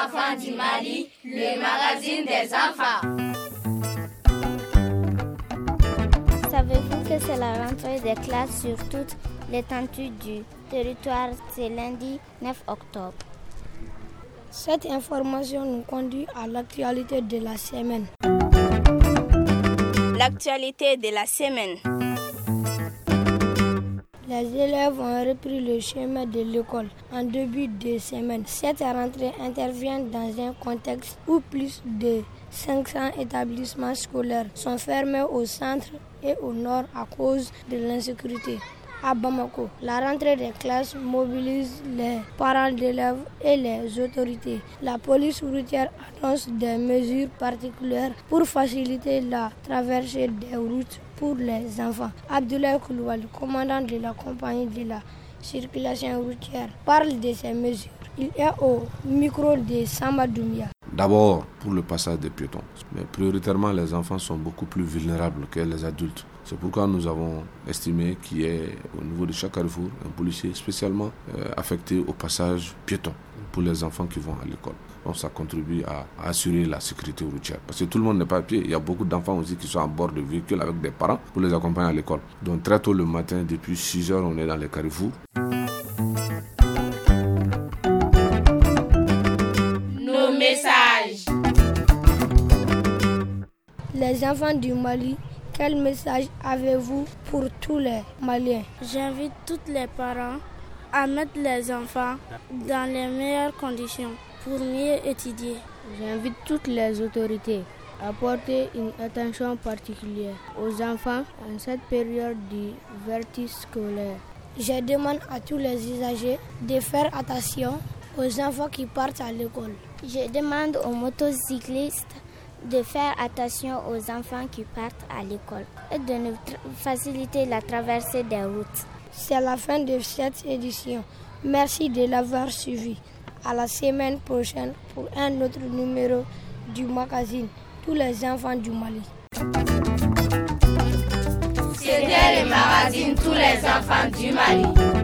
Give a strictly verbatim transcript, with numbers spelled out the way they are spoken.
enfants du Mali, le magazine des enfants. Savez-vous que c'est la rentrée des classes sur toute l'étendue du territoire, c'est lundi neuf octobre. Cette information nous conduit à l'actualité de la semaine. L'actualité de la semaine. Les élèves ont repris le chemin de l'école en début de semaine. Cette rentrée intervient dans un contexte où plus de cinq cents établissements scolaires sont fermés au centre et au nord à cause de l'insécurité. À Bamako, la rentrée des classes mobilise les parents d'élèves et les autorités. La police routière annonce des mesures particulières pour faciliter la traversée des routes pour les enfants. Abdoulaye Koulibaly, commandant de la compagnie de la circulation routière, parle de ces mesures. Il est au micro de Samba Doumbia. D'abord pour le passage des piétons, mais prioritairement les enfants sont beaucoup plus vulnérables que les adultes. C'est pourquoi nous avons estimé qu'il y ait au niveau de chaque carrefour un policier spécialement euh, affecté au passage piéton pour les enfants qui vont à l'école. Donc ça contribue à, à assurer la sécurité routière. Parce que tout le monde n'est pas à pied. Il y a beaucoup d'enfants aussi qui sont à bord de véhicules avec des parents pour les accompagner à l'école. Donc très tôt le matin, depuis six heures, on est dans les carrefours. Nos messages. Les enfants du Mali, quel message avez-vous pour tous les Maliens? J'invite tous les parents à mettre les enfants dans les meilleures conditions pour mieux étudier. J'invite toutes les autorités à porter une attention particulière aux enfants en cette période du vertige scolaire. Je demande à tous les usagers de faire attention aux enfants qui partent à l'école. Je demande aux motocyclistes de faire attention aux enfants qui partent à l'école et de nous tra- faciliter la traversée des routes. C'est la fin de cette édition. Merci de l'avoir suivi. À la semaine prochaine pour un autre numéro du magazine Tous les enfants du Mali. C'était le magazine Tous les enfants du Mali.